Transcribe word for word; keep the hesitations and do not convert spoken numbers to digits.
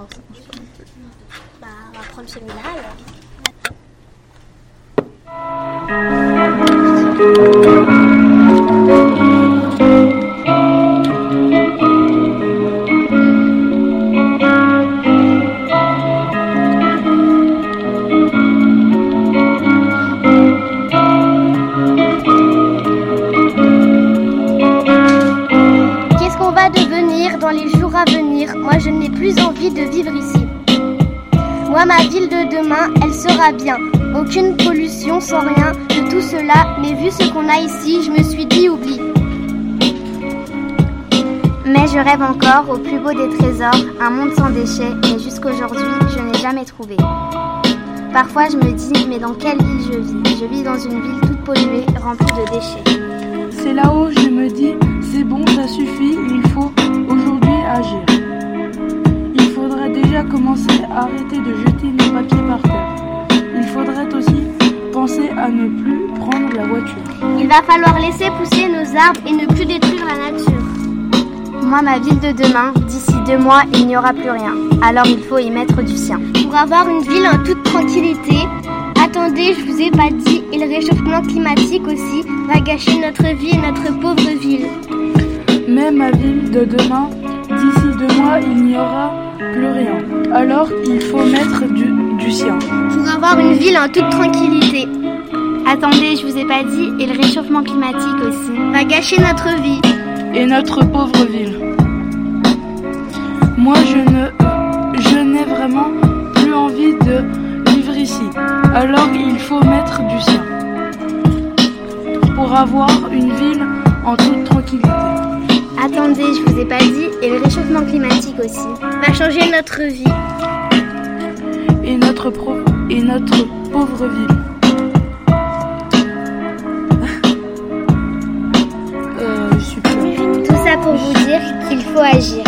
pense. Bah, on va prendre celui-là alors. Qu'est-ce qu'on va devenir dans les jours à venir? Moi, je n'ai plus envie de vivre ici. Moi, ma ville de demain, elle sera bien. Aucune pollution, sans rien de tout cela. Mais vu ce qu'on a ici, je me suis dit oublie. Mais je rêve encore au plus beau des trésors, un monde sans déchets, mais jusqu'aujourd'hui, je n'ai jamais trouvé. Parfois, je me dis, mais dans quelle ville je vis? Je vis dans une ville toute polluée, remplie de déchets. C'est là-haut, je me dis, c'est bon, ça suffit, il faut aujourd'hui agir. Il faudrait déjà commencer à arrêter de jeter nos papiers par terre. Il faudrait aussi penser à ne plus prendre la voiture. Il va falloir laisser pousser nos arbres et ne plus détruire la nature. Moi, ma ville de demain, d'ici deux mois, il n'y aura plus rien. Alors il faut y mettre du sien. Pour avoir une ville en toute tranquillité, attendez, je vous ai pas dit, et le réchauffement climatique aussi va gâcher notre vie et notre pauvre ville. Mais ma ville de demain, d'ici deux mois, il n'y aura plus rien. Alors il faut mettre du, du sien. Pour avoir une ville en toute tranquillité, attendez, je vous ai pas dit, et le réchauffement climatique aussi va gâcher notre vie et notre pauvre ville. Moi, je ne, je n'ai vraiment plus envie de vivre ici. Alors il faut mettre du sien pour avoir une ville en toute tranquillité. Attendez, je vous ai pas dit, et le réchauffement climatique aussi va changer notre vie et notre, pro- et notre pauvre ville. Tout ça pour vous dire qu'il faut agir.